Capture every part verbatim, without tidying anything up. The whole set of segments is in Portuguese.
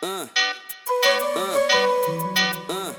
Uh, uh, uh,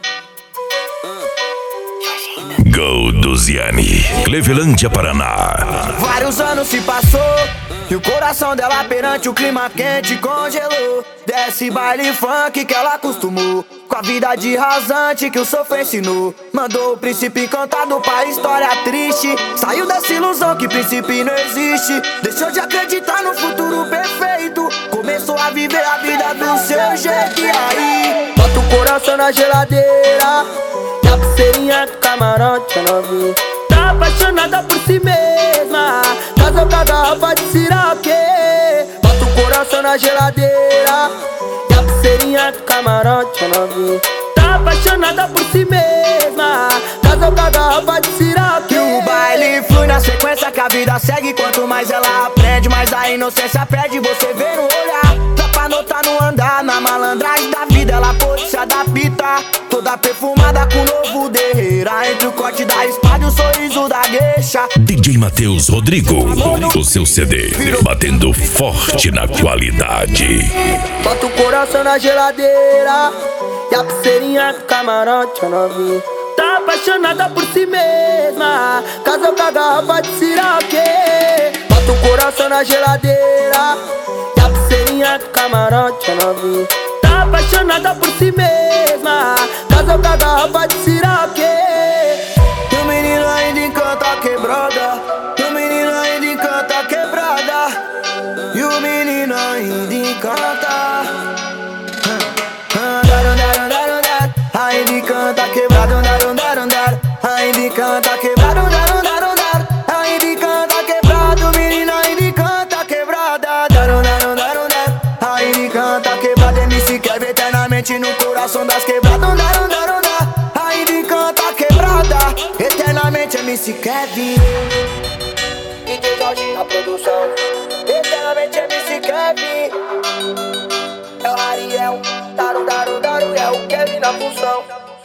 uh. Golduziane, Clevelândia, Paraná. Vários anos se passou e o coração dela perante o clima quente congelou. Desce baile funk que ela acostumou, com a vida de rasante que o sofá ensinou. Mandou o príncipe encantado pra história triste. Saiu dessa ilusão que príncipe não existe. Deixou de acreditar no futuro perfeito. Começou a viver a vida do seu jeito. E aí, bota o coração na geladeira e a pulseirinha do camarote é novinha. Tá apaixonada por si mesma, casou com a garrafa de siroque. Bota o coração na geladeira e a pulseirinha do camarote é novinha. Tá apaixonada por si mesma, casou com a garrafa de siroque. E o baile flui na sequência que a vida segue. Quanto mais ela aprende, mais a inocência perde. Você vê no olhar, dá pra notar no andar. Na malandragem da vida ela pôde se adaptar. Toda perfumada com novo derreira, entre o corte da espada e o sorriso da gueixa. D J Matheus Rodrigo, o seu C D batendo forte na qualidade. Bota o coração na geladeira e a pulseirinha do camarote é novinha. Tá apaixonada por si mesma, casou com a garrafa de siroque. Bota o coração na geladeira e a pulseirinha do camarote é novinha. Tá apaixonada por si mesma, casou com a garrafa de siroque. E o menino ainda encanta a quebrada, e o menino ainda encanta a quebrada, e o menino ainda encanta. Ainda encanta quebrado, ainda encanta quebrado, ainda encanta quebrado, menino ainda encanta quebrada, ainda encanta quebrada. M C Kevin eternamente no coração das quebradas, ainda encanta quebrada, eternamente M C Kevin. D J Jorge na produção, eternamente M C Kevin. É o Ariel, Daru, Daru, Daru, é o Kevin na função.